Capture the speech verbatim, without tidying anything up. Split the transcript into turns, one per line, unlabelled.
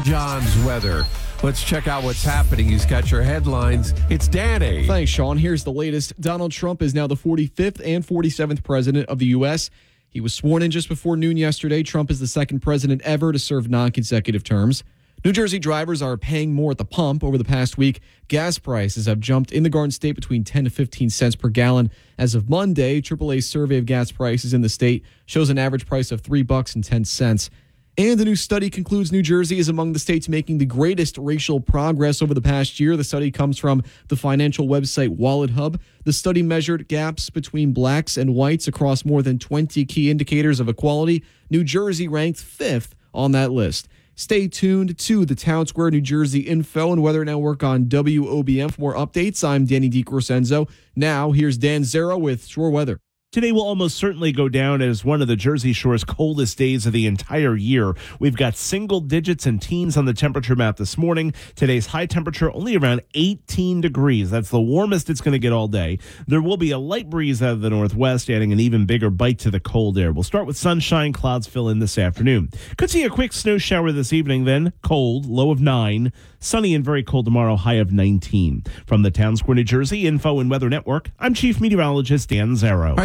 John's weather. Let's check out what's happening. He's got your headlines. It's Danny.
Thanks, Sean. Here's the latest. Donald Trump is now the forty-fifth and forty-seventh president of the U S. He was sworn in just before noon yesterday. Trump is the second president ever to serve non-consecutive terms. New Jersey drivers are paying more at the pump over the past week. Gas prices have jumped in the Garden State between ten to fifteen cents per gallon. As of Monday, triple A's survey of gas prices in the state shows an average price of three bucks and ten cents. And the new study concludes New Jersey is among the states making the greatest racial progress over the past year. The study comes from the financial website WalletHub. The study measured gaps between blacks and whites across more than twenty key indicators of equality. New Jersey ranked fifth on that list. Stay tuned to the Town Square, New Jersey info and Weather Network on W O B M for more updates. I'm Danny DiCrescenzo. Now, here's Dan Zero with Shore Weather.
Today will almost certainly go down as one of the Jersey Shore's coldest days of the entire year. We've got single digits and teens on the temperature map this morning. Today's high temperature only around eighteen degrees. That's the warmest it's going to get all day. There will be a light breeze out of the northwest, adding an even bigger bite to the cold air. We'll start with sunshine. Clouds fill in this afternoon. Could see a quick snow shower this evening, then cold, low of nine. Sunny and very cold tomorrow, high of nineteen. From the Town Square, New Jersey Info and Weather Network, I'm Chief Meteorologist Dan Zero.